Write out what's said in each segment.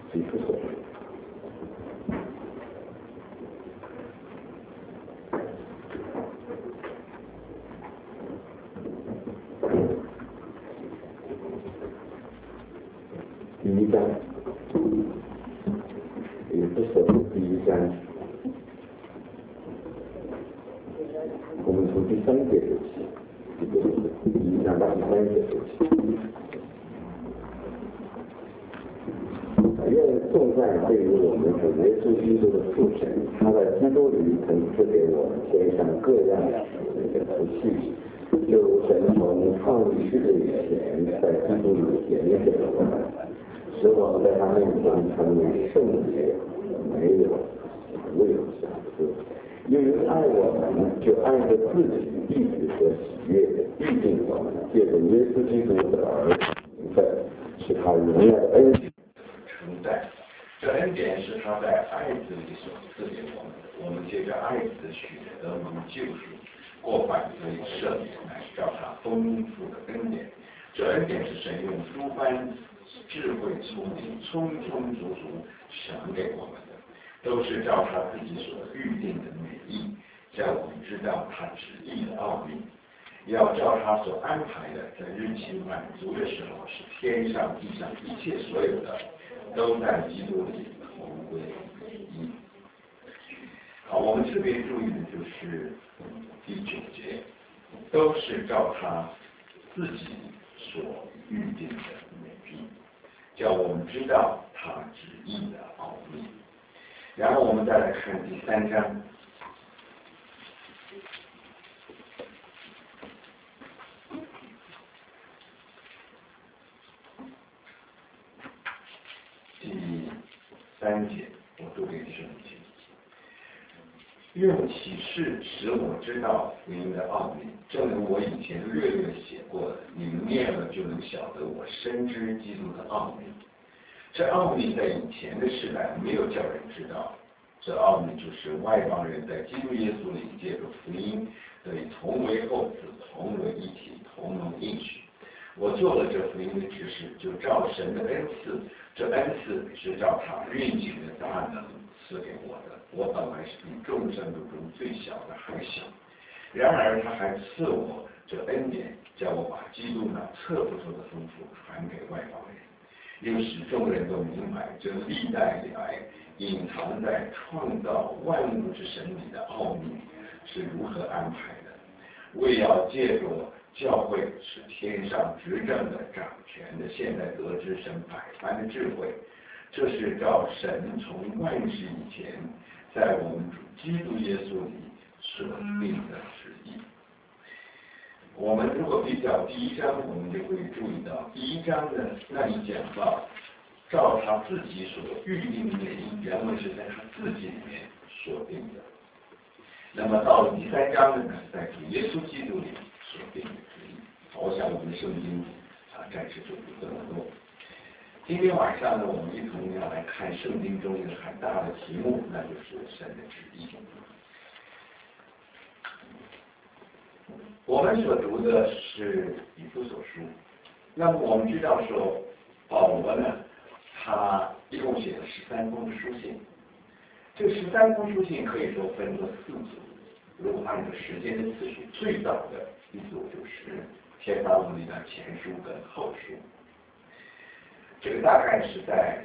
以弗所书。第1章，以弗所书第1章，我们从第3节读起，第1章到第3节读起。愿颂赞对于我们主耶稣基督的父神，他在基督里曾赐给我们天上各样的福气，就如神从创立世界以前，在基督里拣选了我们，使我们在他面前成为圣洁，没有未有瑕疵。因为爱我们，就按着自己意志和喜悦预定我们，借着耶稣基督的儿子名分，是他荣耀的恩典。 承载，这恩典是他在爱子里所赐给我们的，我们借着爱子的血得蒙救赎，过犯得以赦免，乃是照他丰富的恩典。这恩典是神用诸般智慧聪明充充足足赏给我们的，都是照他自己所预定的美意，叫我们知道他旨意的奥秘。要照他所安排的，在日期满足的时候，使天上地上一切所有的都在基督里同归于一。好，我们特别注意的就是第9节，都是照他自己所预定的美意，叫我们知道他旨意的奥秘。然后我们再来看第3章。第3节，我读给弟兄们听。用启示使我知道福音的奥秘，正如我以前略略写过的，你们念了就能晓得我深知基督的奥秘。这奥秘在以前的时代没有叫人知道，这奥秘就是外邦人在基督耶稣里借着福音得以同为后子，同为一体，同蒙应许。我做了这福音的指示，就照神的恩赐，这恩赐是照他运行的大能赐给我的。我本来是比众生中最小的还小，然而他还赐我这恩典，叫我把基督那测不出的丰富传给外邦人，又使众人都明白这历代以来隐藏在创造万物之神里的奥秘是如何安排的，为要借着教会是天上执政的掌权的，现在得知神百般的智慧，这是照神从万事以前在我们主基督耶稣里所定的旨意。我们如果比较第1章，我们就会注意到第1章呢，那里讲到照他自己所预定的美意，原文是在他自己里面所定的。那么到了第3章呢，是在主耶稣基督里所定的旨意。我想我们的圣经暂时就不这么多。今天晚上呢，我们一同要来看圣经中一个很大的题目，那就是神的旨意。我们所读的是以弗所书，那么我们知道说，保罗呢，他一共写了13封书信。这13封书信可以说分作4组，如果按照时间的次序，最早的一组就是帖撒罗尼迦前书跟后书。这个大概是在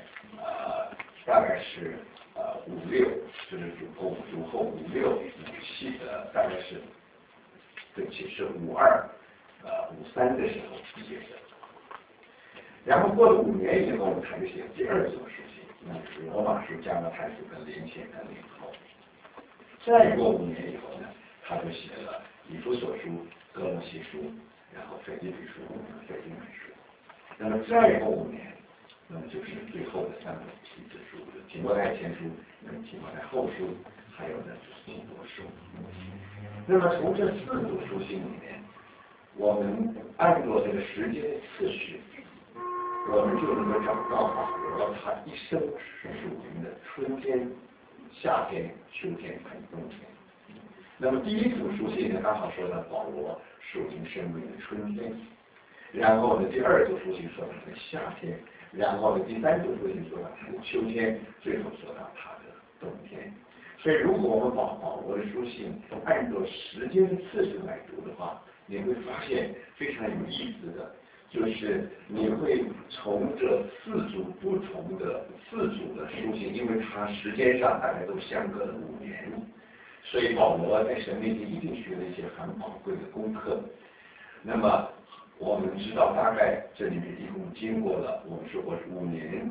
56，就是主后56、57的，大概是对不起是52、53的时候毕业的。然后过了5年以后，他就写了第2组书信，那就是罗马书、加拉太书跟连前跟林后。再过5年以后呢，他就写了以弗所书、哥罗西书，然后腓立比书、腓利门书。那么再过5年，那么就是最后的3本启示书，提摩太前书跟提摩太后书，还有呢就是提多书。那么从这4组书信里面，我们按照这个时间的次序，我们就能够找到保罗他一生属灵的春天、夏天、秋天和冬天。那么第1组书信呢，刚好说到保罗属灵生命的春天，然后呢第2组书信说他的夏天， 然后呢，第三组书信说到他的秋天，最后说到他的冬天。所以，如果我们把保罗的书信按照时间的次序来读的话，你会发现非常有意思的，就是你会从这四组不同的书信，因为它时间上大概都相隔了5年，所以保罗在神面前一定学了一些很宝贵的功课。那么我们知道，大概这里面一共经过了，我们说过是5年，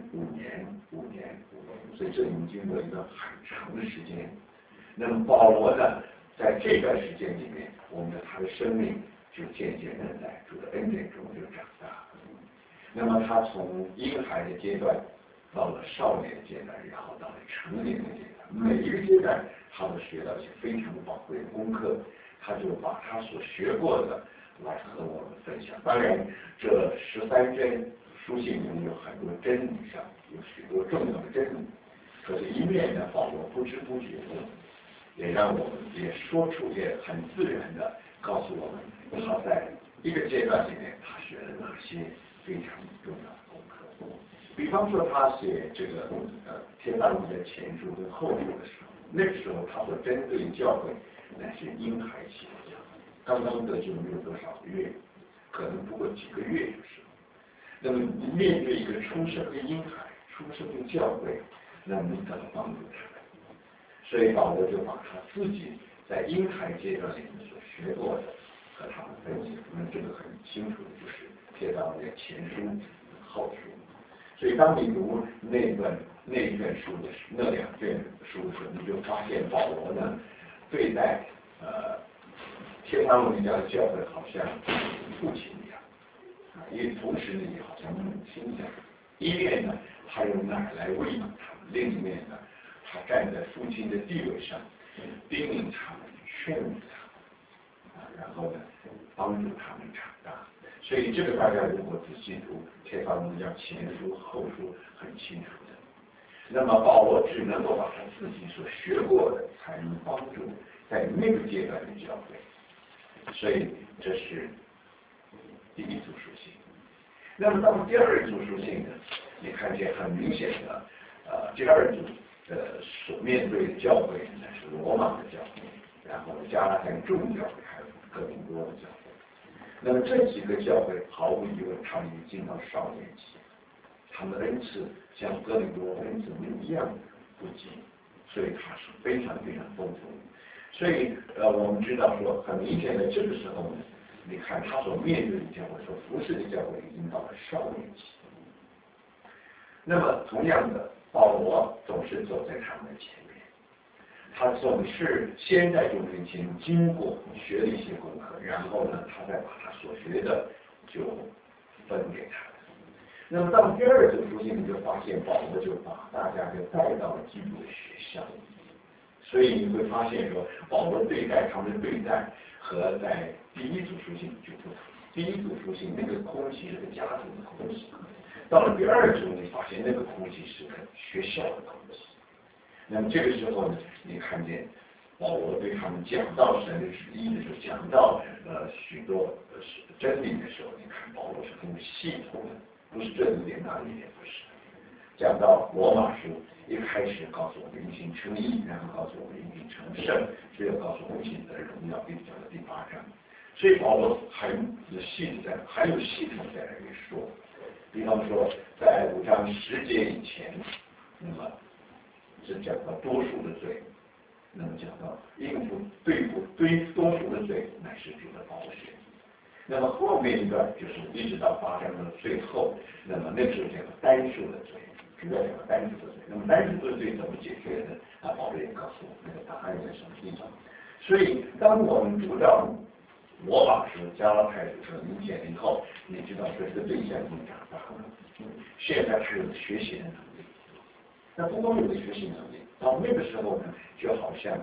所以这里面经过一段很长的时间。那么保罗呢，在这段时间里面，我们的他的生命就渐渐的在主的恩典中就长大了。那么他从婴孩的阶段到了少年阶段，然后到了成年的阶段，每一个阶段他都学到一些非常宝贵的功课，他就把他所学过的来和我们分享。当然，这13篇书信里面有很多真理上有许多重要的真理，可是一面呢，保罗不知不觉的也让我们也说出，也很自然的告诉我们，他在一个阶段里面他学了哪些非常重要的功课。比方说他写这个帖撒罗尼迦前书跟后书的时候，那个时候他所针对教会乃是婴孩期的教会，刚刚得救没有多少个月，可能不过几个月就是。那么面对一个出生的婴孩、出生的教会，那么你怎么帮助他们？所以保罗就把他自己在婴孩阶段里面所学过的和他们分析，那这个很清楚的就是帖撒罗尼迦前书、后书。所以当你读那一卷书的那2卷书的时候，你就发现保罗呢对待帖撒罗尼迦的教会好像父亲一样，也同时呢也好像母亲一样。一面呢他用奶来喂养他们，另一面呢他站在父亲的地位上，叮咛他们，劝慰他们，然后呢帮助他们长大。所以这个大家如果仔细读帖撒罗尼迦前书、后书，很清楚的。那么保罗只能够把他自己所学过的，才能帮助在那个阶段的教会。所以这是第一组书信。那么到第2组书信呢，你看见很明显的，第2组所面对的教会呢是罗马的教会，然后加拉太众教会，还有哥林多的教会。那么这几个教会毫无疑问，他们已经到少年期，他们的恩赐像哥林多恩赐没有一样不及，所以它是非常非常丰富。所以我们知道说，很明显的这个时候呢，你看他所面对的教会，所服侍的教会已经到了少年期。那么同样的，保罗总是走在他们的前面，他总是先在众人前经过学了一些功课，然后呢，他再把他所学的就分给他们。那么到第2组书信，你就发现保罗就把大家就带到了基督的学校。所以你会发现说，保罗对待他们的对待和在第1组书信就不同。第1组书信那个空气是个家庭的空气，到了第2组，你发现那个空气是个学校的空气。那么这个时候呢，你看见保罗对他们讲到神的旨意的时候，讲到许多真理的时候，你看保罗是很有系统的，不是这一点那一点，不是。讲到罗马书，一开始告诉我们因信称义，然后告诉我们因信成圣，最后告诉我们因信得荣耀，并讲到第8章。所以保罗很有系统在那里说。比方说，在5章10节以前，那么是讲到多数的罪，那么讲到应付对多数的罪乃是主的宝血。那么后面一段就是一直到8章的最后，那么那个时候讲到单数的罪，主要讲到单数的罪。那么单数的罪怎么解决呢？保罗也告诉我们那个答案在什么地方。所以当我们读到罗马书、加拉太书和明显以后，你知道说这个对象已经长大了，现在他有学习的能力。那不光有了学习能力，到那个时候呢，就好像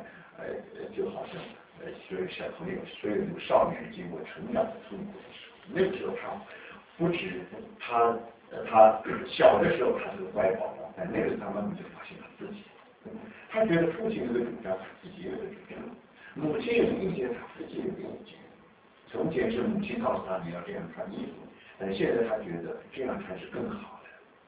所有小朋友、所有这个少年经过成长的痛苦的时候，那个时候他不止他小的时候他是个乖宝宝，但那个他慢慢就发现他自己，他觉得父亲有个主张，他自己有个主张；母亲有意见，他自己有个意见。从前是母亲告诉他你要这样穿衣服，但现在他觉得这样穿是更好的。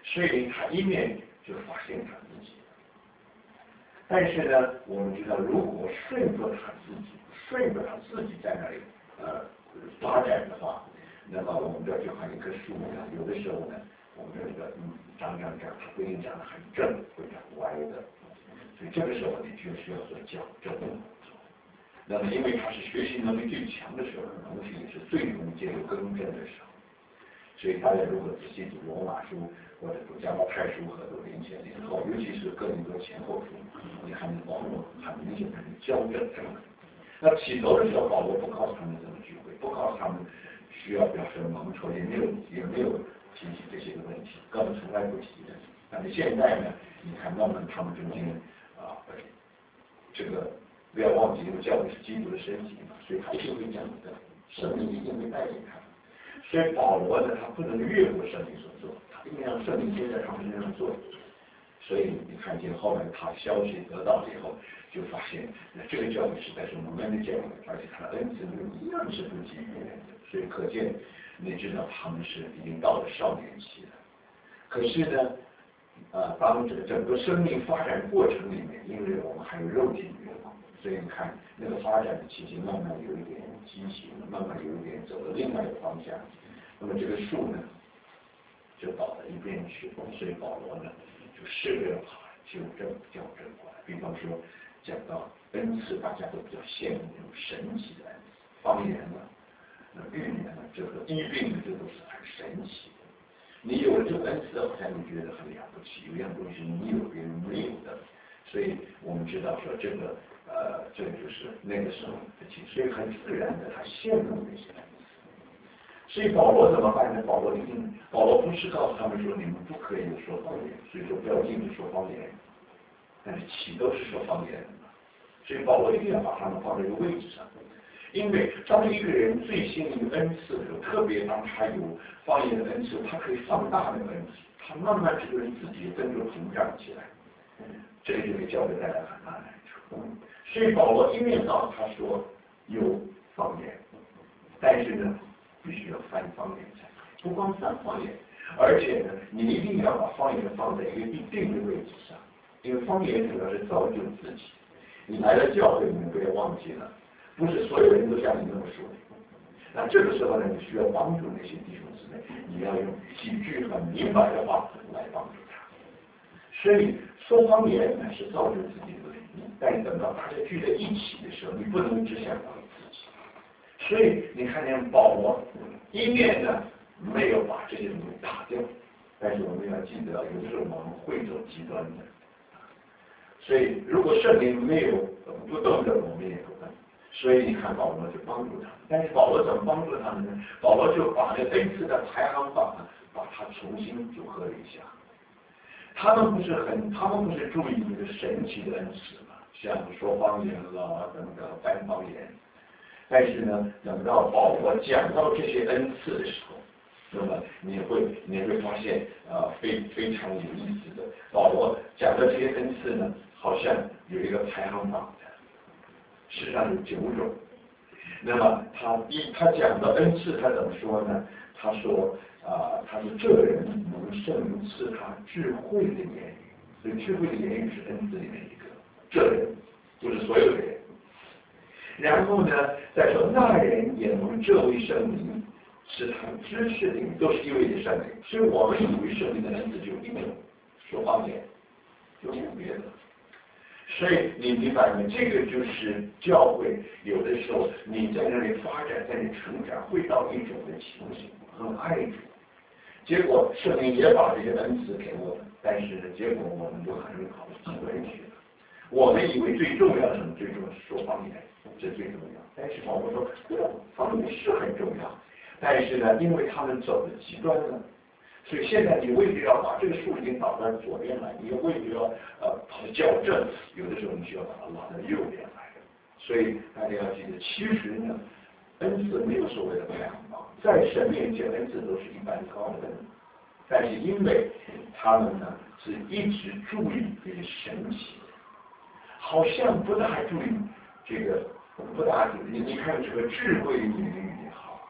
所以他一面就发现他自己。但是呢，我们知道，如果顺着他自己在那里发展的话，那么我们这就好像一棵树一样，有的时候呢，我们这个长，它不一定长得很正，会长歪的，所以这个时候你就需要做矫正。那么因为他是学习能力最强的时候，同时也是最容易接受更正的时候。所以大家如果仔细读罗马书或者读加拉太书和读林前联后，尤其是哥林多前后书，你看保罗很明显的校正这个。那起头的时候，保罗不告诉他们怎么聚会，不告诉他们需要表示蒙仇，也没有提起这些个问题，根本从来不提的。但是现在呢，你看慢慢他们中间这个不要忘记，因为教会是基督的身体嘛，所以他一定会讲的，圣灵一定会带领他。所以保罗呢，他不能越过圣灵所做，他一定让圣灵先在他们身上做。所以你看见后来他消息得到以后，就发现这个教会实在是蒙恩的教会，而且他的恩赐一样是不及别人的。所以可见，你知道他们是已经到了少年期了。可是呢，当这个整个生命发展过程里面，因为我们还有肉体欲望，所以你看那个发展的期间，慢慢有一点畸形，慢慢有一点走了另外一个方向。那么这个树呢，就倒到一边去。所以保罗呢，就试着把纠正过来。比方说，讲到恩赐，大家都比较羡慕那种神奇的恩赐，方言呢，预言呢，这个医病呢，这都是很神奇的。你有了这个恩赐，好像你觉得很了不起，有样东西你有别人没有的。所以我们知道说这个就是那个时候的情绪，所以很自然的他羡慕那些恩赐。所以保罗怎么办呢？保罗不是告诉他们说你们不可以说方言，所以说不要禁止说方言，但是起都是说方言的嘛。所以保罗一定要把他们放在一个位置上，因为当一个人最新一个恩赐的时候，特别当他有方言的恩赐，他可以放大那个恩赐，他慢慢这个人自己也跟着膨胀起来，这个就给教会带来很大的难处。所以保罗一面告诉他说有方言，但是呢，必须要翻方言才可以，不光翻方言，而且呢，你一定要把方言放在一个一定的位置上，因为方言主要是造就自己。你来了教会，你们不要忘记了，不是所有人都像你那么说的。那这个时候呢，你需要帮助那些弟兄姊妹，你要用几句很明白的话来帮助他。所以说方言呢是造就自己的能力，但是等到大家聚在一起的时候，你不能只想到自己。所以你看见保罗一面呢没有把这些东西打掉，但是我们要记得，有时候我们会走极端的。所以如果圣灵没有不动的，我们也不动。所以你看保罗就帮助他们，但是保罗怎么帮助他们呢？保罗就把那恩赐的排行榜呢，把它重新组合了一下。他们不是注意那个神奇的恩赐嘛，像说方言啦等等翻方言。但是呢，等到保罗讲到这些恩赐的时候，那么你会发现非常有意思的。保罗讲的这些恩赐呢，好像有一个排行榜的，实际上有9种。那么他讲的恩赐，他怎么说呢？他说他说这人能圣灵赐他智慧的言语，所以智慧的言语是恩赐里面一个。这人不是所有的人。然后呢，再说那人也能这位圣灵是他知识的，都是一位的圣灵。所以我们以为圣灵的恩赐就一种，说方言，就没有别的。所以你明白吗？这个就是教会有的时候你在那里发展，在那里成长，会到一种的情形，很爱主。结果圣灵也把这些恩赐给我们，但是呢，结果我们就很容易跑到极端去了。我们以为最重要的什么？最重要是说方言，这最重要。但是保罗说，方言是很重要，但是呢，因为他们走的极端了，所以现在你未必要把这个树已经导到左边来，你未必要把它校正，有的时候你需要把它拉到右边来。所以大家要记得，其实呢，恩赐没有所谓的排行榜，在神面前恩赐都是一般高的，但是因为他们呢是一直注意这些神奇的，好像不大注意这个，不大注意。你看这个智慧的言语也好，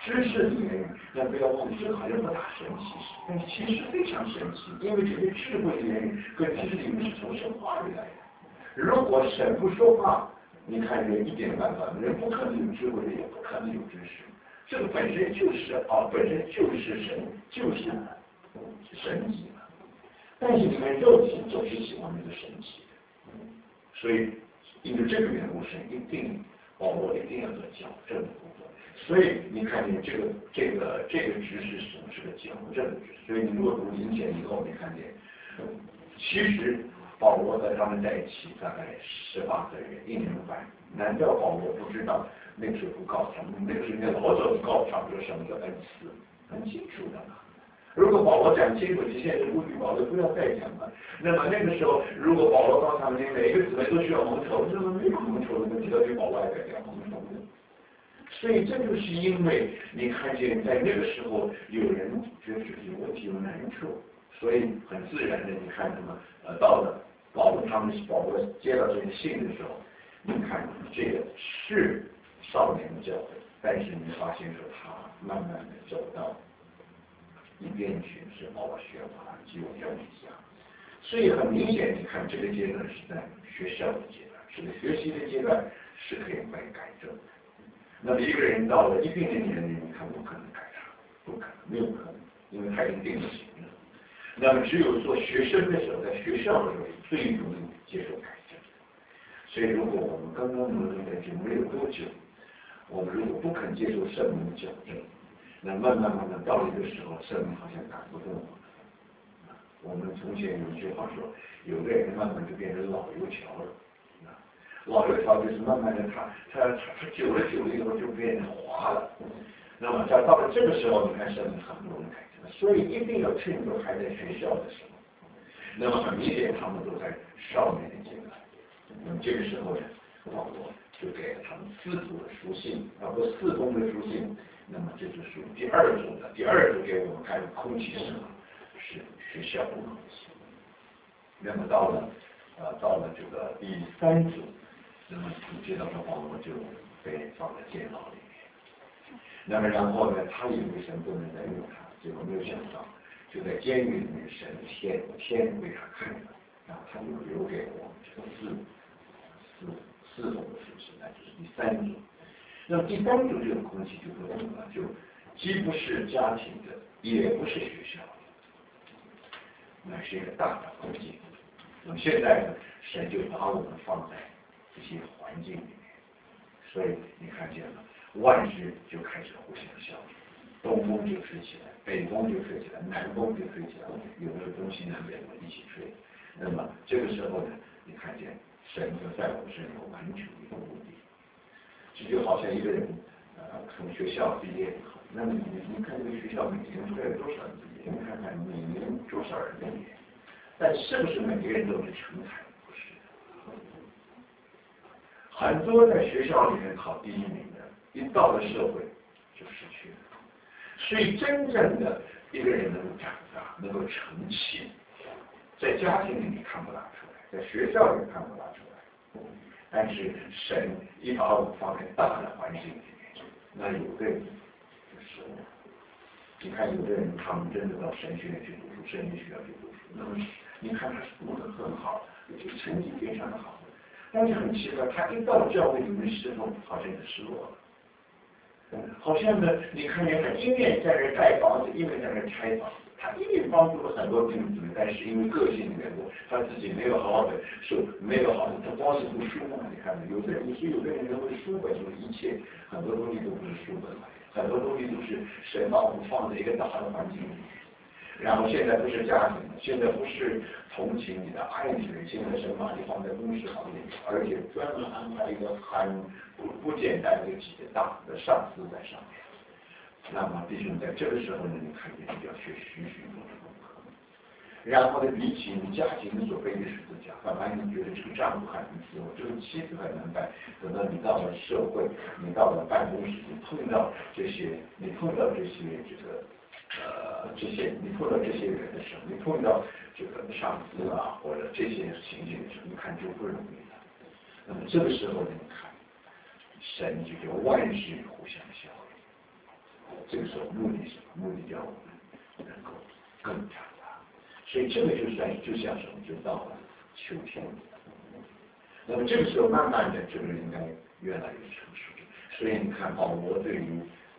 知识里面，那不要忘记，这个好像不大神奇，但是其实非常神奇，因为这些智慧的言语跟知识里面是从神话里来的。如果神不说话，你看人一点办法，人不可能有智慧，人也不可能有知识。这个本身就是本身就是神，就是神迹嘛。但是你们肉体总是喜欢那个神奇的，所以因为这个缘故，神保罗一定要做矫正的工作。所以你看见这个知识是个矫正的知识。所以你如果读灵前以后，你看见，其实保罗和他们在一起大概18个月，1年半。难道保罗不知道那个时候不告诉他们，那个时候那老早就告诉他们说什么叫恩赐，很清楚的嘛。如果保罗讲清楚，你现在呼吁保罗不要再讲了。那么那个时候，如果保罗告诉他们，每一个姊妹都需要蒙仇，那么没有蒙仇的问题，到底保罗还在讲蒙仇呢？所以这就是因为你看见在那个时候有人觉得这有问题有难处，所以很自然的你看什么到了保罗接到这些信的时候，你看这个是少年的教会，但是你发现说他慢慢的走到一边去，是保罗学法只有这一下，所以很明显你看这个阶段是在学校的阶段，是个学习的阶段，是可以被改正的。那么一个人到了一定的年龄，你看不可能改他，不可能，没有可能，因为他已经定了型了。那么只有做学生的时候，在学校的时候最容易接受改正。所以如果我们刚刚努力的就没有多久，我们如果不肯接受圣灵的矫正，那慢慢到了一个时候，圣灵好像感不动我们。我们从前有一句话说，有的人慢慢就变成老油条了。老油条就是慢慢的，它久了以后就变成滑了。那么到了这个时候，你看圣灵很不容易改正，所以一定要趁着还在学校的时候。那么很明显，他们都在少年的阶段。那么这个时候呢，保罗就给了他们4组的书信，包括4封的书信。那么这是属于第2组的，第2组给我们看的空气是什么？是学校的空气。那么到了这个第3组。那么你知道说保罗就被放在监牢里面，那么然后呢，他以为神不能再用他，结果没有想到，就在监狱里面，神天为他看了，然后他就留给我们这个四种的属性，那就是第3组。那么第3组这种空气就不同了，就既不是家庭的，也不是学校的，那是一个大的空间。那么现在呢，神就把我们放在这些环境里面，所以你看见了，万事就开始互相效应，东风就吹起来，北风就吹起来，南风就吹起来，有的东西南北风一起吹。那么这个时候呢，你看见神就在我们身上完成一个目的，这就好像一个人从学校毕业以后，那么你看这个学校每年出来有多少人毕业？你看看每年多少人毕业，但是不是每个人都是成才？很多在学校里面考第1名的，一到了社会就失去了。所以真正的一个人能够长大，能够成器，在家庭里你看不大出来，在学校里看不大出来。但是神一把我们放在大的环境里面，那有的人就是你看有的人他们真的到神学院去读书，神学学校去读书，那么你看他是读得很好，成绩非常的好。但是很奇怪，他一到教会里面侍奉，好像就失落了。好像呢，你看见他一面在这盖房子，一面在这拆房子，他一面帮助了很多弟兄姊妹，但是因为个性的缘故，他自己没有好好的没有好的，他光是读书嘛。你看，有的人认为书本就是一切，很多东西都不是书本来的，很多东西都是神把我们放在一个大的环境里面。然后现在不是家庭，现在不是同情你的、爱你的，现在神把你放在公司行业，而且专门安排一个很不简单的几个大的上司在上面。那么弟兄在这个时候呢，你看见你要学许多的功课，然后呢，比起你家庭所背的十字架，本来你觉得这个丈夫很难伺候，这个妻子很难办，等到你到了社会，你到了办公室，你碰到这些你碰到这些人的时候，你碰到这个上司啊，或者这些情景的时候，你看就不容易了。那么这个时候你看，神就叫万事互相效力。 这个时候目的是什么？目的叫我们能够更长大。所以这个就像什么？就到了秋天。那么这个时候慢慢的这个人应该越来越成熟。所以你看保罗对于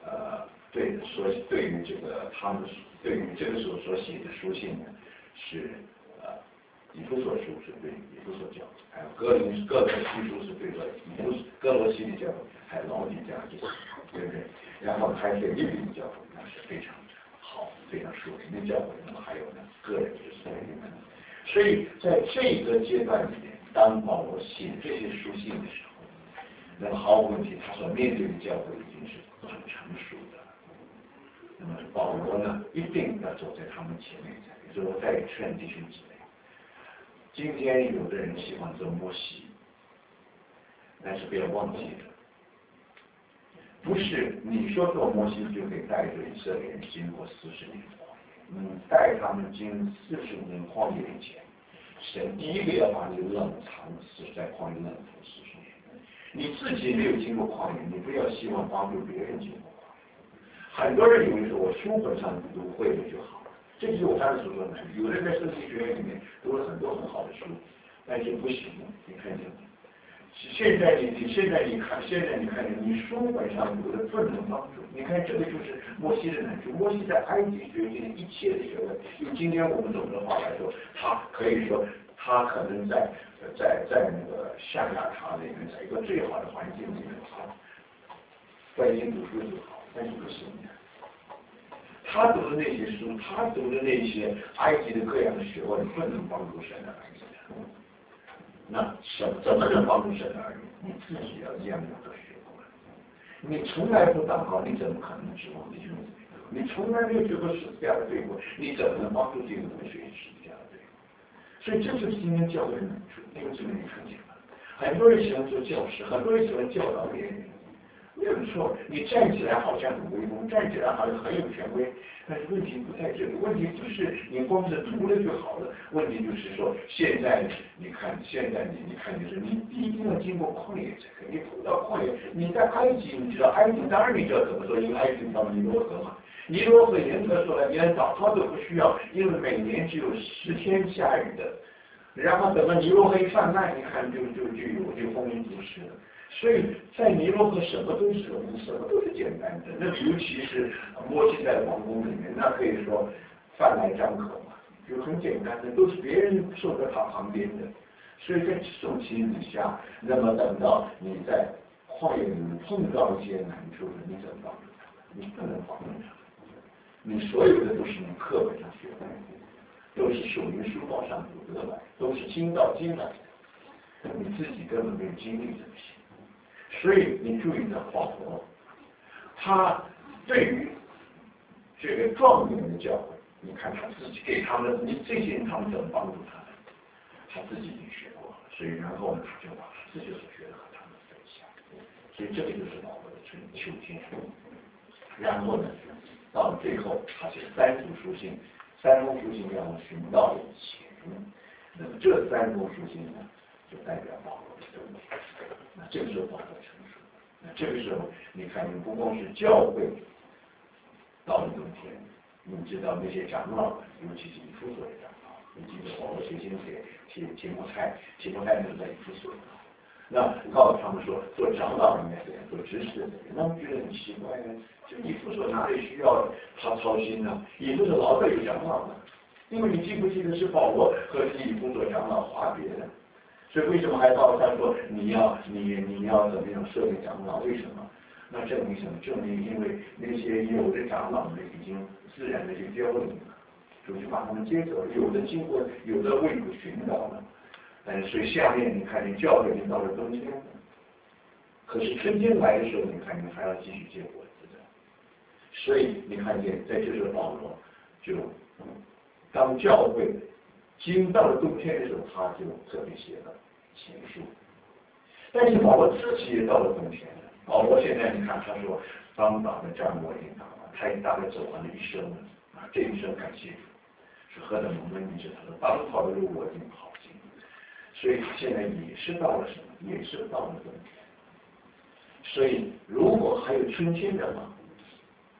这个他们对于这个时候所写的书信呢，是以弗所书是对以弗所教会，还有哥罗西书是对哥罗西的教会，还有老底家就是对不对？然后还有利比教会，那是非常好、非常属灵的教会。那么还有呢，个人就是对你们。所以在这个阶段里面，当保罗写这些书信的时候，那么毫无问题，他所面对的教会已经是很成熟的。那么保罗呢，一定要走在他们前面，比如说在劝弟兄姊妹。今天有的人喜欢做摩西，但是不要忘记了，不是你说做摩西就可以带着以色列人经过40年旷野，你带他们经40年旷野以前，神第一个要把你冷藏在旷野冷藏40年。你自己没有经过旷野，你不要希望帮助别人经过旷野。很多人以为说我书本上读会了就好了，这就是我刚才所说的。有人在圣经学院里面读了很多很好的书，但是不行，你看见吗？现在你看，你书本上读的不能帮助。你看这个就是摩西的难处。摩西在埃及学习一切的学问，用今天我们懂的话来说，他可以说他可能在那个象牙塔里面，在一个最好的环境里面，他专心读书就好，但是不行的。他读的那些书，他读的那些埃及的各样的学问，不能帮助神的儿女。那怎么能帮助神的儿女？你自己要样样都学过。你从来不祷告，你怎么可能指望弟兄姊妹？你从来没有学过十字架的对过，你怎么能帮助弟兄姊妹学习十字架的对过？所以这就是今天教会的难处。弟兄姊妹，你看见吗？很多人喜欢做教师，很多人喜欢教导别人。没有错，你站起来好像很威风，站起来好像很有权威，但是问题不在这里，问题不是你光是读了就好了，问题就是说现在你看就是你一定要经过旷野才可以，你碰到旷野，你在埃及，你知道埃及当然你知道怎么说，因为埃及叫尼罗河嘛，尼罗河严格说来连祷告都不需要，因为每年只有10天下雨的，然后等到尼罗河一泛滥，你看就风云不实了。所以在尼罗河什么都是简单的，那尤其是摩西在王宫里面，那可以说饭来张口嘛，就很简单的，都是别人坐在他旁边的。所以在这种情形下，那么等到你在旷野里碰到一些难处，你怎么帮助他们？你不能帮助他们，你所有的都是你课本上学来的，都是属于书包上读得来，都是经到经来的，你自己根本没有经历这些。所以你注意到保罗，他对于这个壮年的教会，你看他自己给他们，你这些人他们怎么帮助他们？他自己已经学过了，所以然后呢，他就把他自己所学的和他们分享。所以这个就是保罗的秋天。然后呢，到了最后，他写3封书信，让我寻到以前。那么这3封书信呢，就代表保罗的生命。那这个时候保罗成熟，那这个时候你看，你不光是教会到了冬天，你知道那些长老，尤其是以弗所的长老，你记得保罗写信给提摩太就是在以弗所，那告诉他们说，做长老应该怎样，做执事的人，他们觉得很奇怪呢，就以弗所哪里需要他操心呢？以弗所老早有长老呢，因为你记不记得是保罗和以弗所长老化别的？所以为什么还告诉他说你要怎么样设立长老？为什么？那证明什么？证明因为那些有的长老们已经自然的就凋零了，主就把他们接走了。有的经过，有的为主寻找了。所以下面你看，你教会已经到了冬天了，可是春天来的时候，你看你还要继续结果子的。所以你看见在这时候保罗就当教会到了冬天的时候，他就特别写了前书。但是保罗自己也到了冬天了。保罗现在你看他说，当打的仗我已经打完，他已经大概走完了一生了啊，这一生感谢主，是何等蒙恩！你是他的当跑的路我已经跑尽了。所以他现在也是到了什么？也是到了冬天。所以如果还有春天的话，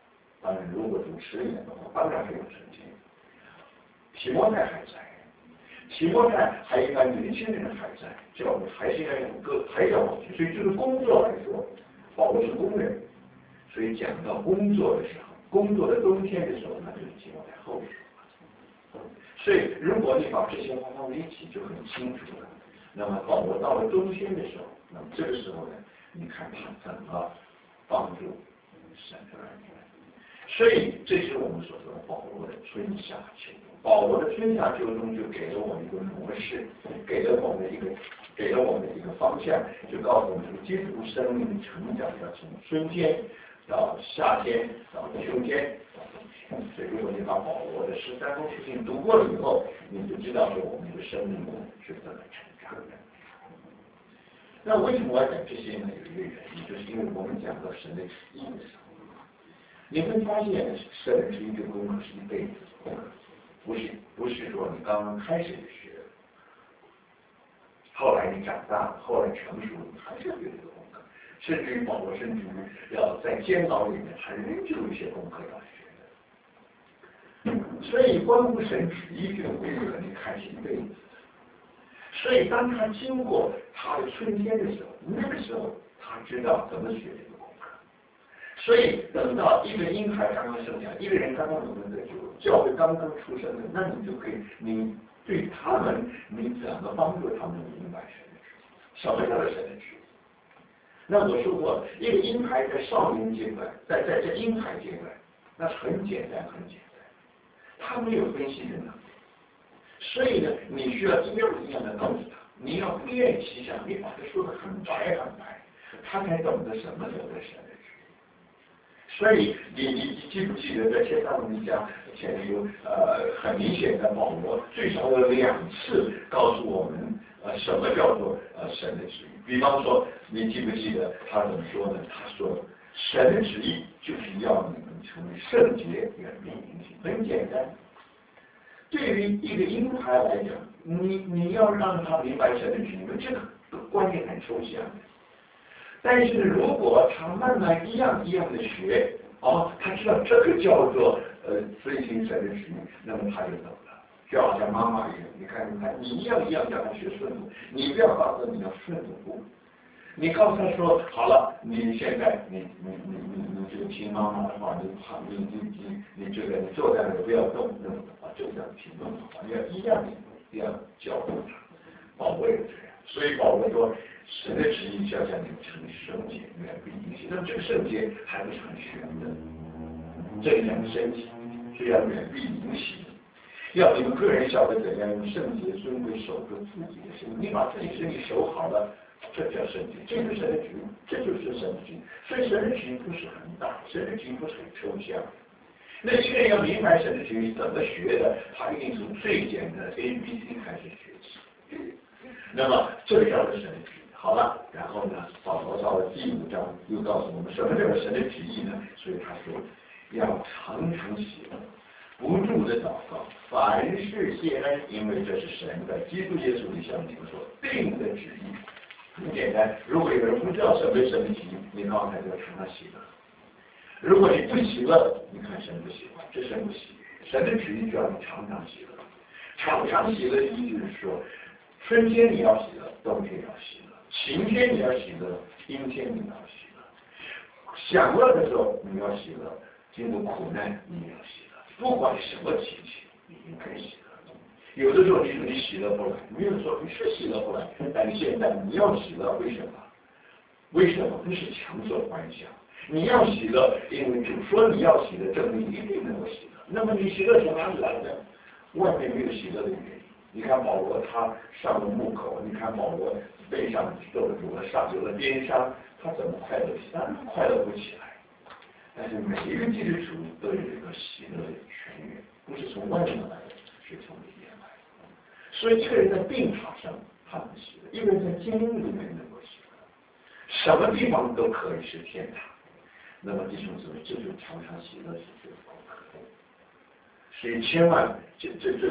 当然，如果主持人的话，当然是有成绩。提摩太还在，提摩太还有一般年轻人还在，教会还是要有个还要往去。所以这个工作来说，保罗是工人，所以讲到工作的时候，工作的冬天的时候，那就是提摩太后书。所以如果你把这些话放在一起，就很清楚了。那么保罗到了冬天的时候，那么这个时候呢，你看他怎么帮助神的儿女。所以这是我们所说的保罗的春夏秋冬。保罗的春夏秋冬就给了我们一个模式，给了我们一个方向，就告诉我们基督生命的成长要从春天到夏天到秋天到冬天。所以如果你把保罗的13封书信读过了以后，你就知道说我们的生命是怎么成长的。那为什么我要讲这些呢？有一个原因，就是因为我们讲到神的旨意的时候，你会发现神的旨意这个功课是一辈子的功课，不是说你刚刚开始就学，后来你长大了，后来成熟了，还是要学这个功课。甚至于保罗甚至于要在监牢里面，还仍旧有一些功课要学的。所以关乎神旨意这个功课，你看是一辈子。所以当他经过他的春天的时候，那个时候他知道怎么学这个功课。所以等到一个婴孩刚刚生下来，一个人刚刚有了得救，教会刚刚出生的，那你就可以，你对他们，你怎么帮助他们明白神的旨意？什么叫做神的旨意？那我说过，一个婴孩在少年阶段，在这婴孩阶段，那很简单，很简单，他没有分析的能力。所以呢，你需要一样一样的告诉他，你要不厌其详，你把它说得很白很白，他才懂得什么叫做神的旨意。所以你记不记得在《帖撒罗尼迦前面有很明显的保罗最少有2次告诉我们什么叫做神的旨意。比方说，你记不记得他怎么说呢？他说神的旨意就是要你们成为圣洁，远离淫行。很简单。对于一个婴孩来讲，你要让他明白神的旨意，这个观念很抽象的。但是如果他慢慢一样一样的学，他知道这个叫做遵行神的旨意，那么他就懂了。就好像妈妈一样，你看，你一样一样叫他学顺服，你不要告诉你要顺服，你告诉他说好了，你现在你这个听妈妈的话，你这个你坐在那不要动，那么的话就这样听妈妈的话，你要一样要教导他，保罗也这样。所以保罗说，神的旨意是要将你们成为圣洁，远离淫行。那么这个圣洁还不是很玄的，这个讲身体是要远离淫行，要你们个人晓得怎样用圣洁尊贵守住自己的身体。你把自己身体守好了，这叫圣洁，这就是神的旨意，这就是神的旨意。所以神的旨意不是很大，神的旨意不是很抽象。那一个人要明白神的旨意怎么学的，他一定从最简单的 ABC 开始学起。那么这个叫做神的旨意。好了，然后呢，保罗到了第5章又告诉我们什么叫做神的旨意呢？所以他说要常常喜乐，不住的祷告，凡事谢恩，因为这是神在基督耶稣里向你们所定的旨意。很简单，如果有人不知道什么是神的旨意，你刚才就要常常喜乐。如果你不喜乐，你看神不喜欢，这神不喜悦。神的旨意就要你常常喜乐，常常喜乐的意思是说，春天你要喜乐，冬天要喜乐，晴天你要喜乐，阴天你要喜乐。享乐的时候你要喜乐，经过苦难你也要喜乐。不管什么情形，你应该喜乐。有的时候你说你喜乐不来，没有说你是喜乐不来，但是现在你要喜乐，为什么？为什么？不是强作欢笑。你要喜乐，因为主说你要喜乐，证明你一定能够喜乐。那么你喜乐从哪里来的？外面没有喜乐的原因。你看保罗他上了木口，你看保罗背上受了主了上有了鞭伤，他怎么快乐起来？快乐不起来。但是每一个基督徒都有一个喜乐的泉源，不是从外面来的，是从里面来的。所以一个人在病榻上他能喜乐，一个人在监狱里面能够喜乐，什么地方都可以是天堂。那么弟兄姊妹，这就是常常喜乐是最功课。所以千万这是神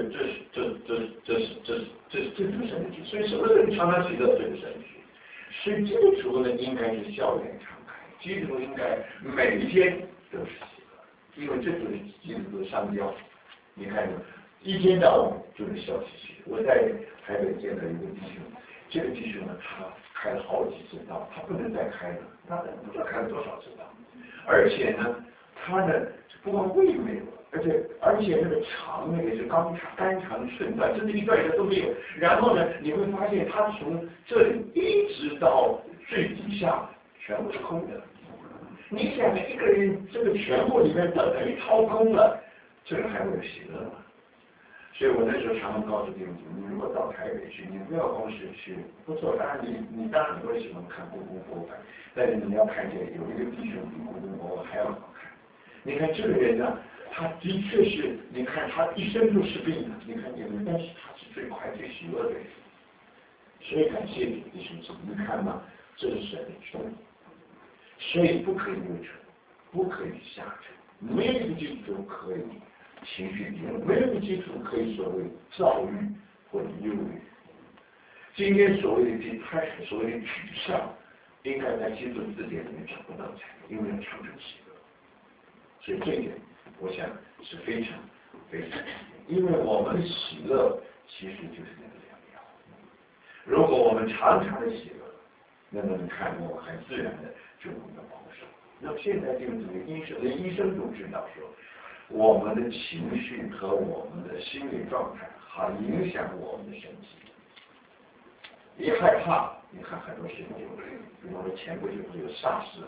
的旨意。所以什么人常常喜乐，这是神的旨意。所以基督徒呢，应该是笑脸常开，基督徒应该每一天都是喜乐。 因为这就是基督的商标。你看，一天到晚就是笑嘻嘻。我在台北见到一个弟兄，这个弟兄呢，他开了好几次刀，他不能再开了，他不知道开了多少次刀，而且呢，他呢不光胃没有，而且那个肠呢也是肝肠寸断，甚至一段的都没有。然后呢，你会发现他从这里一直到最底下全部是空的。你想一个人这个全部里面等于掏空了，这个还会有喜乐吗？所以我那时候常常告诉弟兄姊妹，你如果到台北去，你不要光是去，不错，当然你当然会喜欢看故宫博物馆，但是你要看见有一个弟兄比故宫博物馆还要好看。你看这个人呢，他的确是，你看他一生都是病的，你看见没？但是他是最快最喜乐的人。所以感谢你，弟兄姊妹，你看嘛，这是神的旨意。所以不可以误沉，不可以下沉，没有一个基督徒可以情绪低落，没有一个基督徒可以所谓躁郁或者忧郁。今天所谓的所谓的沮丧，应该在基督字典里面找不到才对，因为要常常喜乐。所以这一点，我想是非常非常，因为我们的喜乐其实就是那个良药。如果我们常常的喜乐，那么你看我很自然的就能够保守。那现在就是连医生都知道说，我们的情绪和我们的心理状态很影响我们的身体。一害怕，你看很多事情就比方说前不久不是有SARS，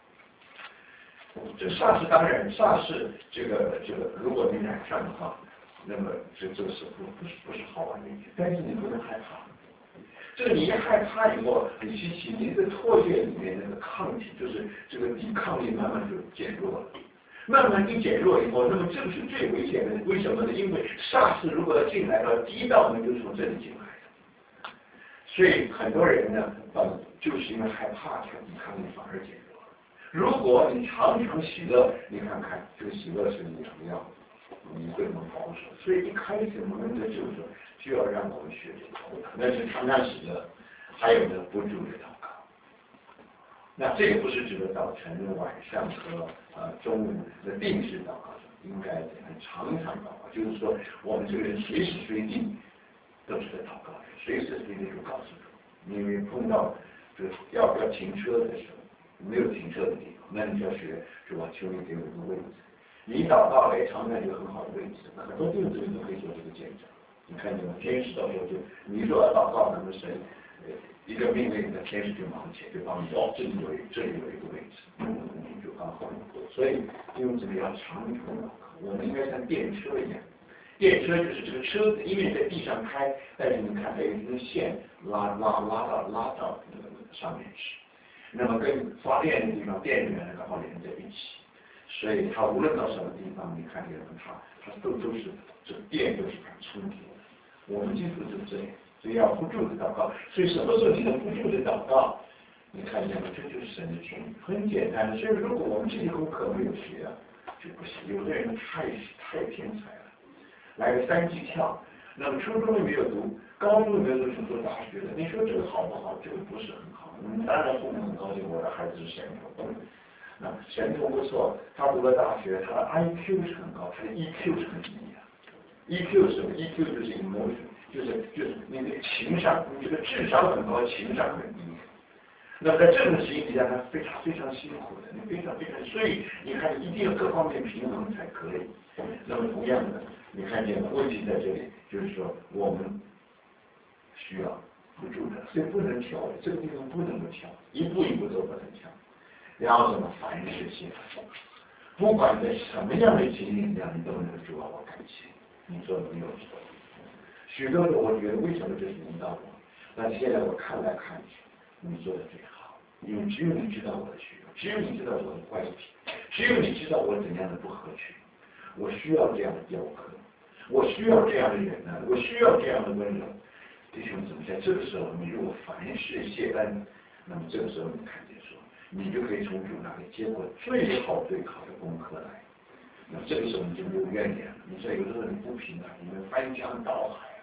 这SARS当然SARS这个，如果你染上的话，那么这是不是好玩的一件，但是你不能害怕。这个你一害怕以后，你这个唾液里面那个抗体，就是这个抵抗力慢慢就减弱了，慢慢一减弱以后，那么这个是最危险的。为什么呢？因为SARS如果要进来的第一道门就是从这里进来的，所以很多人呢，就是因为害怕，他抵抗力反而减弱了。如果你常常喜乐，你看看这个喜乐是良药，你会能保守。所以一开始我们的就是就要让我们学习祷告，那是常常喜乐，还有呢不住的祷告。那这个不是指的早晨、晚上和中午的定时祷告，应该常常祷告。就是说，我们这个人随时随地都是在祷告，随时随地就告诉主，因为碰到这个要不要停车的时候，没有停车的地方，那你就要学，是吧？求你给我一个位置。你祷告了，常常有很好的位置，很多弟兄姊妹都可以做这个见证。你看见吗？天使到时候就你说要祷告，那么神一个命令，那天使就忙起来，就帮你这里有一个位置，你就刚好。所以弟兄姊妹要常常祷告。我们应该像电车一样，电车就是这个车子因为在地上开，但是你看它有一根线拉到那个上面去，那么跟发电的地方电源刚好连在一起。所以它无论到什么地方，你看见它都是这电都是很充足的。我们基督就是这样，所以要不住的祷告。所以什么时候你能不住的祷告？你看见吗？这就是神的旨意，很简单的。所以如果我们这些功课没有学啊，就不行。有的人太天才了，来个3级跳，那么初中都没有读，高中没有读，读大学的，你说这个好不好？这个不是很好。当然父母很高兴，我的孩子是神童。那神童不错，他读了大学，他的 IQ 是很高，他的 EQ 是很低的。EQ 是什么 ？EQ 就是 emotion， 就是你的情商，你这个智商很高，情商很低。那么在这种情况下，他非常辛苦的，你非常，所以你看一定要各方面平衡才可以。那么同样的，你看见问题在这里，就是说我们需要不住的，所以不能跳，这个地方不能够跳，一步一步都不能跳。然后什么凡事谢恩，不管在什么样的情形下，你都能主啊，我感谢你说的没有错。许多的我觉得为什么这是引导我？但是现在我看来看去，你做的最好，因为只有你知道我的需要，只有你知道我的怪癖，只有你知道我怎样的不合群，我需要这样的雕刻，我需要这样的忍耐，我需要这样的温柔。弟兄姊妹，在这个时候，你如果凡事谢恩，那么这个时候你看见说。你就可以从主那里接过最好的功课来，那这个时候你就没有怨言了。你说有的时候你不平安，你们翻江倒海，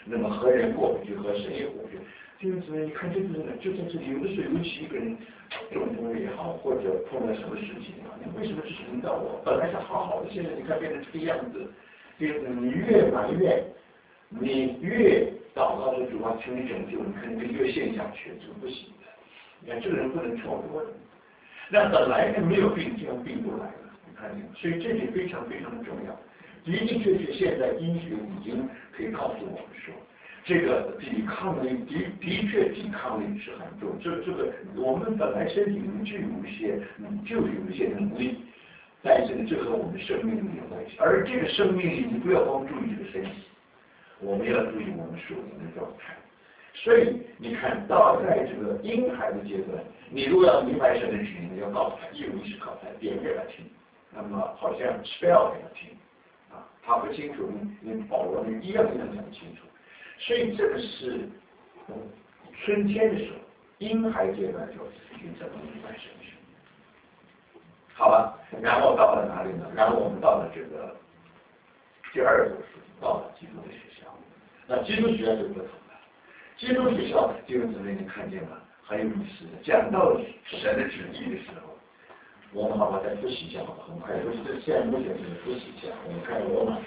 那么和人过不去，和神也过不去。弟兄姊妹，你看这个人就在这里，有的时候尤其一个人中风也好，或者碰到什么事情啊，你为什么只是领导我？本来是好好的，现在你看变成这个样子，你越埋怨，你越祷告说主啊，求你拯救，你看你越陷下去，这个不行的。你看这个人不能超脱的，那本来他没有病，这样病都来了，你看见吗？所以这点非常非常的重要。的的确确，现在医学已经可以告诉我们说，这个抵抗力的确抵抗力是很重。这个我们本来身体里面就有一些能力，但是呢，这和我们的生命力有关系。而这个生命力，你不要光注意这个身体，我们要注意我们属灵的状态。所以你看到在这个婴孩的阶段，你如果要明白神的旨意，你要告诉他，一如意是告诉他，点给他听，那么好像 spell 给他听。他不清楚，你保罗你一样讲清楚，所以这个是春天的时候，婴孩阶段就去怎么明白神学。好了，然后到了哪里呢？然后我们到了这个第二个是到了基督的学校，那基督学校就不同了。基督学校弟兄姊妹，你看见了，很有意思的，讲到神的旨意的时候。我们好好再复习一下，很快，尤其是现在目前是复习一下。我们看罗马书，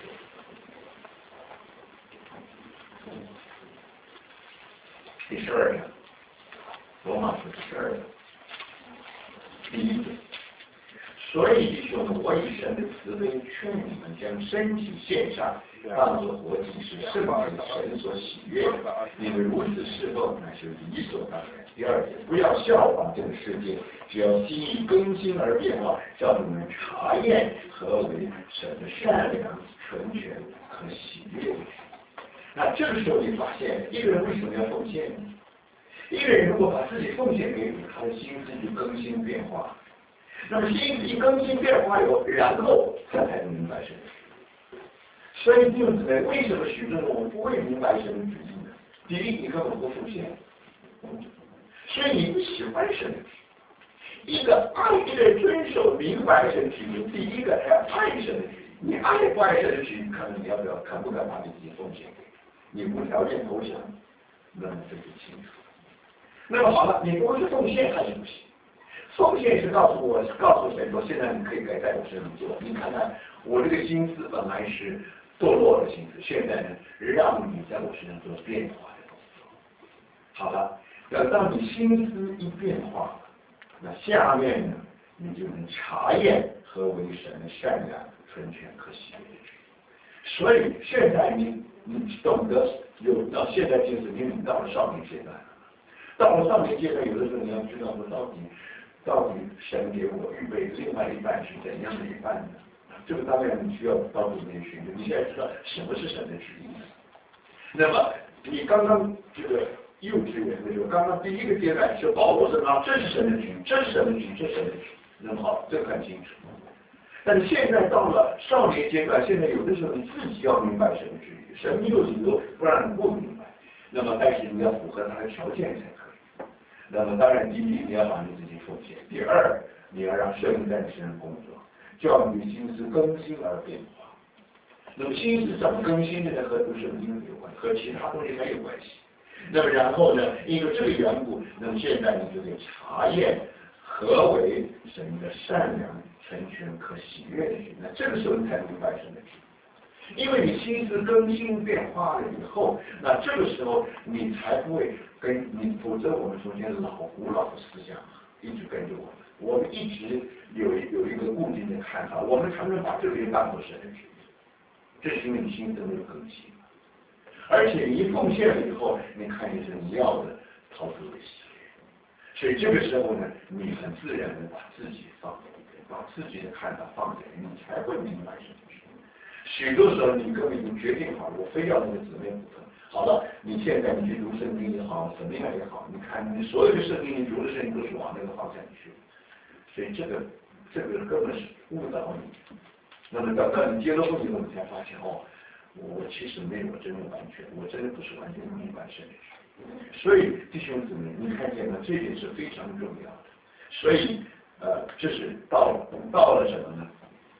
第12章，罗马书第12章，第1节。所以弟兄们，我以神的慈悲劝你们，将身体献上，当作活祭，是圣洁神所喜悦的。你们如此侍奉，那是理所当然。第2节，不要效仿这个世界，只要心意更新而变化，叫你们查验何为神的善良、纯全和喜悦的。那这个时候你发现，一个人为什么要奉献呢？一个人如果把自己奉献给主，他的心思就更新变化。那么心一更新变化以后，然后他才能明白神的旨意。所以弟兄姊妹，为什么许多人我们不会明白神的旨意呢？第一，你根本不奉献，所以你不喜欢神的旨意。一个遵守明白神旨意，第一个还要爱神的旨意。你爱不爱神的旨意，看你要不要敢不敢把你自己奉献给你无条件投降，那么这就清楚。那么好了，你不是奉献还是不行？奉献是告诉神说，现在你可以改在我身上做。你看看我这个心思本来是堕落的心思，现在呢，让你在我身上做变化的动作。好了，等到你心思一变化，那下面呢，你就能查验何为神的善良、纯全可喜悦的旨意。所以现在你懂得有到现在就是你到了少年阶段了。到了少年阶段，有的时候你要知道说到底神给我预备另外一半是怎样的一半呢？这个当然你需要到里面去。你现在知道什么是神的旨意。那么你刚刚这个幼稚园的时候，刚刚第一个阶段是保罗说啊，这是神的旨意，这是神的旨意，这是神的旨意。那么好，这个很清楚。但是现在到了少年阶段，现在有的时候你自己要明白神的旨意，神没有理由不让你不明白。那么但是你要符合他的条件才可以。那么当然，第一，你要把你自己奉献；第二，你要让圣灵在你身上工作，叫你的心思更新而变化。那么心思怎么更新的呢？和读圣经有关，和其他东西没有关系。那么然后呢，因为这个缘故，那么现在你就得查验何为神的善良、纯全、可喜悦的旨意。那这个时候你才能明白神的旨意。因为你心思更新变化了以后，那这个时候你才不会跟你，否则我们中间古老的思想一直跟着我们，我们一直有一个固定的看法，我们常常把这个人当作神的旨意，这是因为你心思没有更新，而且你一奉献了以后，你看见是你要的逃出了喜悦，所以这个时候呢，你很自然的把自己放在一边，把自己的看法放在一边，你才会明白神的旨意。许多时候你根本已经决定好了，我非要那个姊妹补课。好了，你现在你去读圣经也好，怎么样也好，你看你所有的圣经，你读的圣经都是往那个方向去，所以这个根本是误导你。那么等到你结了婚以后，你才发现哦，我其实没有真的完全，我真的不是完全明白圣经。所以弟兄姊妹，你看见了，这点是非常重要的。所以这是到了什么呢？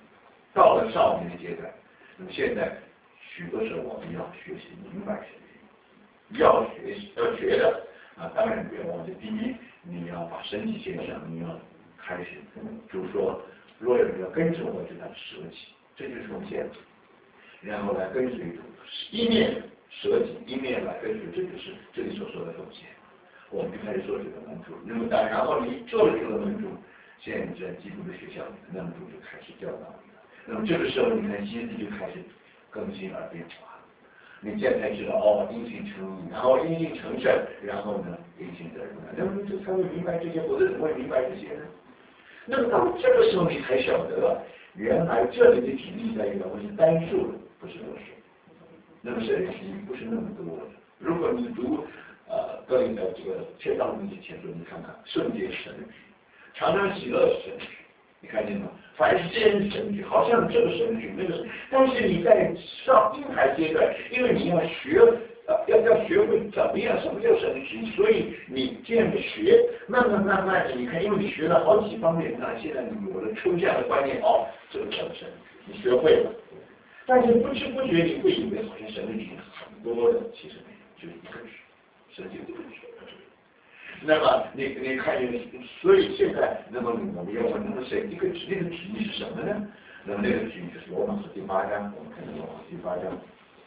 到了少年的阶段。那么现在许多时候我们要学习明白神的旨意。 要学的啊，当然不要忘记，第一，你要把身体先生，你要开始，就是说，若有人要跟着我，就要舍己，这就是奉献。然后来跟随主，一面舍己，一面来跟随，这就是这里所说的奉献。我们就开始做这个门徒，那么然后你做了这个门徒，现在你在基督的学校里，那么主就开始教导你了。那么这个时候，你看心智就开始更新而变化。你现在才知道哦，因信称义，然后因信成圣，然后呢，因信得荣耀。那么就才会明白这些，否则怎么会明白这些呢？那么到这个时候，你才晓得，原来这里的举例在于我是单数的，不是多数。那么神的旨意不是那么多的。如果你读哥林的这个切道路以前说，你看看圣洁神的旨意，常常喜乐神的旨意，你看见吗？凡是真神旨，好像这个神旨那个，但是你在上婴孩阶段，因为你要学。要学会怎么样，什么叫神的旨意，所以你这样的学，慢慢的，你看，因为你学了好几方面，那现在你有了抽象的观念，哦，这个叫神，你学会了，但是不知不觉你会以为好像神的旨意很多的，其实没有，就一个旨，神就一个旨。那么你看见，所以现在，那么我们要问，那么谁一个旨，那个旨意是什么呢？那么那个旨意就是罗马书第8章，我们看罗马书第8章。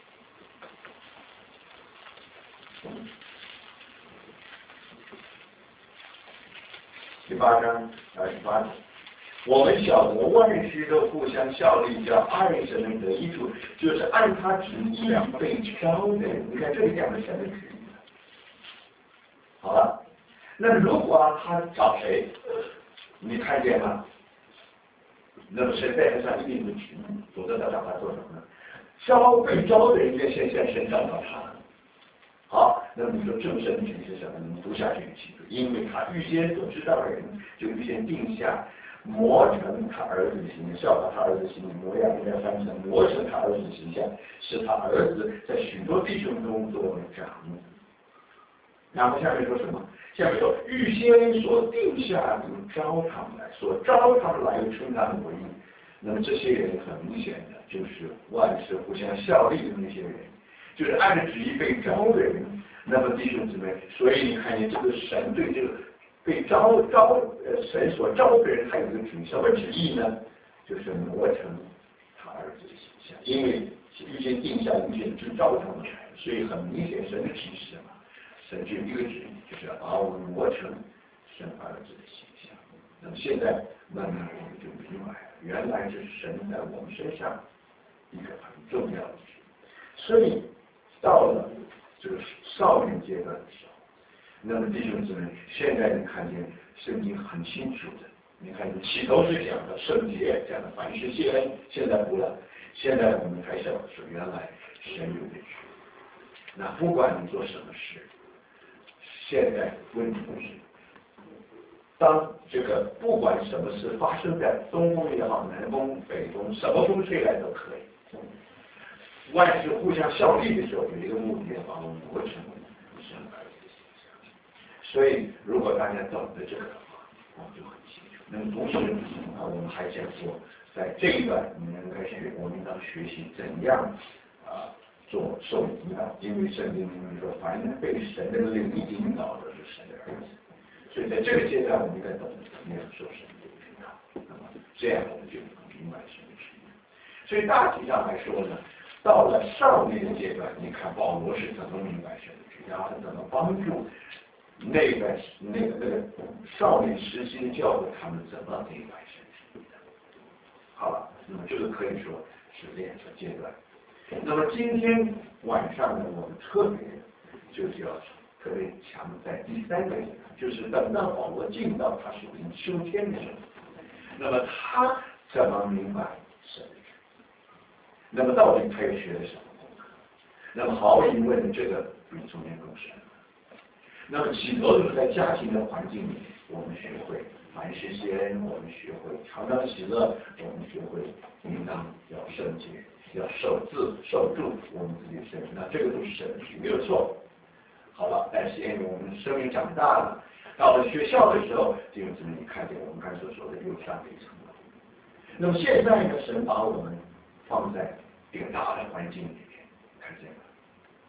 第8章28节，我们晓得万事都互相效力，叫爱神的得益处，就是按他旨意被招的人。你看这里讲的神的旨意。好了，那如果他找谁，你看见吗？那么神在他上一定的旨意，否则他找他做什么呢？被招的人在神找到他了。好，那么你说正神的旨意是什么？你读下去就清楚，因为他预先所知道的人，就预先定下，磨成他儿子的形象，效法他儿子的形象，模样要翻成磨成他儿子的形象，使他儿子在许多弟兄中做为长。然后下面说什么？下面说预先所定下招他们来，所招他们来称他们为义。那么这些人很明显的就是万事互相效力的那些人。就是按着旨意被招的人，那么弟兄姊妹，所以你看见这个神对这个被神所招的人，他有一个旨意，什么旨意呢？就是磨成他儿子的形象，因为预先定下预先知招他们来，所以很明显神的旨意是什么？神只有一个旨意，就是要把我们磨成神儿子的形象。那么现在慢慢我们就明白了，原来这是神在我们身上一个很重要的旨意，所以。到了这个少年阶段的时候，那么弟兄姊妹，现在你看见圣经很清楚的，你看起头是讲的圣洁，讲的凡事谢恩，现在不了，现在我们才晓得说原来神有的旨意。那不管你做什么事，现在问题是，当这个不管什么事发生在东风也好，南风北风，什么风吹来都可以。万事互相效力的时候，有一个目的要把我们磨成神儿子的形象。所以，如果大家懂得这个的话，我们就很清楚。那么同时我们还想说，在这一段我们应当学习怎样做受引导，因为圣经里面说，凡被神的灵引导的是神的儿子。所以在这个阶段，我们应该懂得怎么样受神的引导。那么这样我们就能明白神的旨意。所以大体上来说呢。到了少年的阶段，你看保罗是怎么明白神的旨意，然后怎么帮助那个少年时期的教会，他们怎么明白神旨意的。好了，那么这个可以说是2个阶段。那么今天晚上呢，我们特别就是要特别强在第3个阶段，就是等到保罗进到他属灵修天的时候，那么他怎么明白神的旨意？那么到底他又学了什么功课？那么毫无疑问，这个比中间更深。那么起头就是在家庭的环境里，我们学会凡事谢恩，我们学会常常喜乐，我们学会应当要圣洁，要守住我们自己的身体。那这个都是神的旨意，没有错。好了，但是因为我们生命长大了，到了学校的时候，弟兄姊妹，你看见我们刚才所说的又上了一层楼。那么现在呢，神把我们放在这个大的环境里面，看见吗？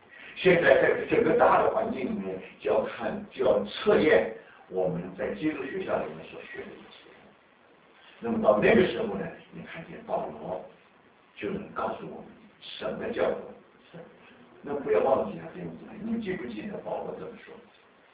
现在在整个大的环境里面，就要测验我们在基督学校里面所学的一切。那么到那个时候呢，你看见保罗就能告诉我们什么叫做圣灵。那不要忘记啊，弟兄姊妹，你记不记得保罗怎么说？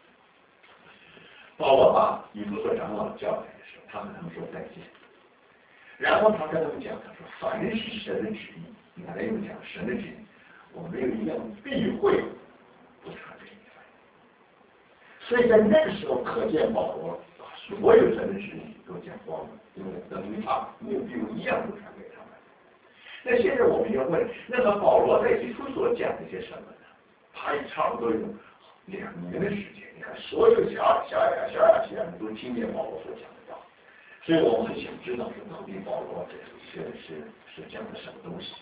保罗把以弗所长老叫来的时候，他和他们说再见，然后他跟他们讲，他说凡是神的旨意，你看他又讲神的旨意，我没有一样必会不传给你们。所以在那个时候，可见保罗把所有神的旨意都讲光了，因为等于他没有必有一样不传给他们。那现在我们要问，那么保罗在以弗所讲了些什么呢？他也差不多有2年的时间，你看所有小亚细亚人都听见保罗所讲的道，所以我们很想知道说到底保罗是讲的什么东西。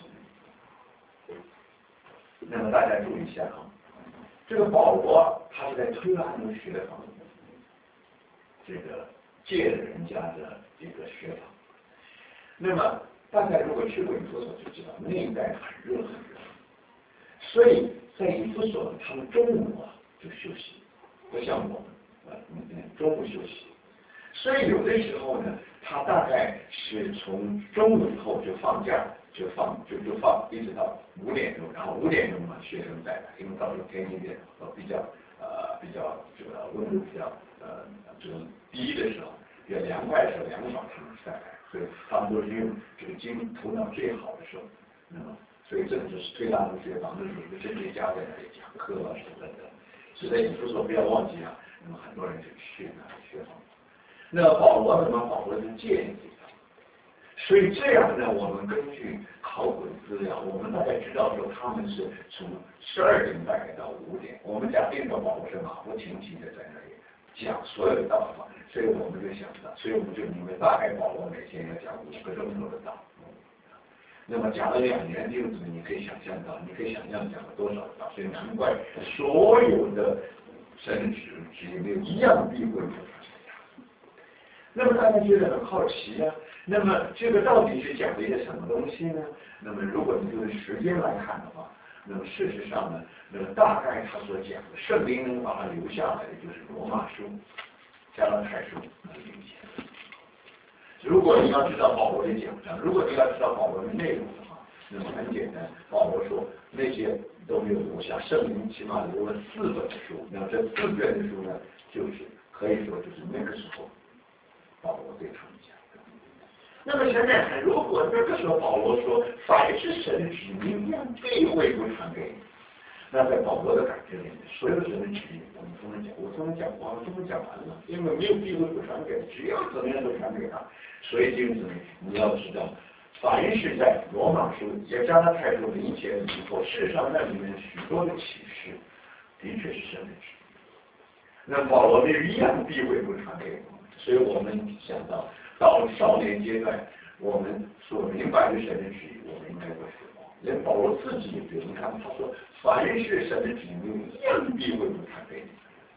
那么大家注意一下啊，这个保罗他是在推拉努学坊，这个借了人家的一个学坊。那么大家如果去过以弗所就知道，那一带很热很热，所以在以弗所他们中午啊就休息，不像我们中午休息。所以有的时候呢，他大概是从中午以后就放假，就放一直到5点钟，然后5点钟嘛学生再来，因为到时候天气比较这个温度比较这个低的时候，比较凉快的时候，2个小时再来，所以他们都是用这个精头脑最好的时候，那么所以这个就是推拉努学坊，那时候有哲学家在那里讲课啊什么的，是在以弗所不要忘记啊，那么很多人就去那里学坊。那保罗什么？保罗是建议的，所以这样呢，我们根据考古的资料，我们大概知道说他们是从12点大概到5点。我们假定的保罗是马不停蹄的在那里讲所有的道法，所以我们就想到，所以我们就明白大概保罗每天要讲5个钟头的道。那么讲了2年，弟兄姊妹，你可以想象讲了多少的道，所以难怪所有的神旨没有一样必会有。那么大家觉得很好奇啊，那么这个到底是讲了一个什么东西呢？那么如果你就是时间来看的话，那么事实上呢，那么大概他所讲的圣灵能把它留下来的就是罗马书、加拉太书和以前。如果你要知道保罗的讲章，如果你要知道保罗的内容的话，那么很简单，保罗说那些都没有留下，圣灵起码留了4本的书，那么这4卷的书呢，就是可以说就是那个时候保罗对他们讲的。那么想想看，如果这个时候保罗说凡是神的旨意，必会不传给你，那在保罗的感觉里面，所有神的旨意我们都能讲，我都能讲完，我都能讲完了，因为没有必会不传给，只要怎么样都传给他。所以弟兄姊妹，你要知道，凡是在罗马书也加拉太书以前以后，事实上那里面许多的启示，的确是神的旨意。那保罗没有一样必会不传给我们，所以我们想到少年阶段，我们所明白的神的旨意，我们应该会学到。连保罗自己也觉得，你看他说，凡是神的旨意，没有一样必会不传给你。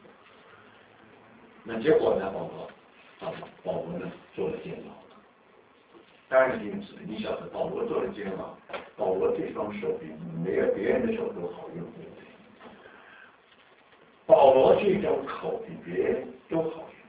那结果呢？保罗呢做了监牢。当然，因此你晓得，保罗做了监牢，保罗这双手比别人的手都好用，对不对？保罗这张口比别人都好用。